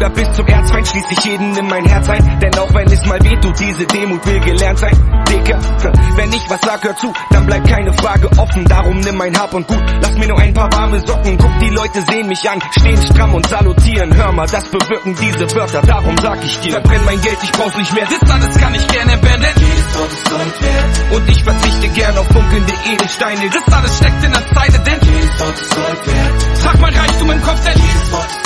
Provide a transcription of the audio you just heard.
Bruder bis zum Erzfeind, schließ ich jeden in mein Herz ein. Denn auch wenn es mal weht, tut diese Demut will gelernt sein. Dicker, wenn ich was sag, hör zu, dann bleibt keine Frage offen. Darum nimm mein Hab und Gut, lass mir nur ein paar warme Socken. Guck, die Leute sehen mich an, stehen stramm und salutieren. Hör mal, das bewirken diese Wörter, darum sag ich dir. Verbrenn mein Geld, ich brauch's nicht mehr, das alles kann ich gerne beenden. Jedes Wort ist Gold wert. Und ich verzichte gern auf funkelnde Edelsteine. Das alles steckt in der Zeile, denn jedes Wort ist Gold wert. Trag mein Reichtum im Kopf, denn jedes Wort ist